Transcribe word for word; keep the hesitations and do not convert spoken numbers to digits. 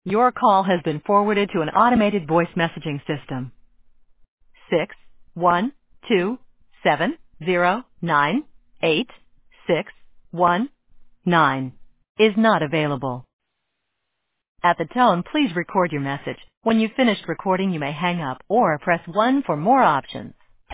Your call has been forwarded to an automated voice messaging system. Six one two seven zero nine eight six one nine is not available. At the tone, please record your message. When you've finished recording, you may hang up or press one for more options.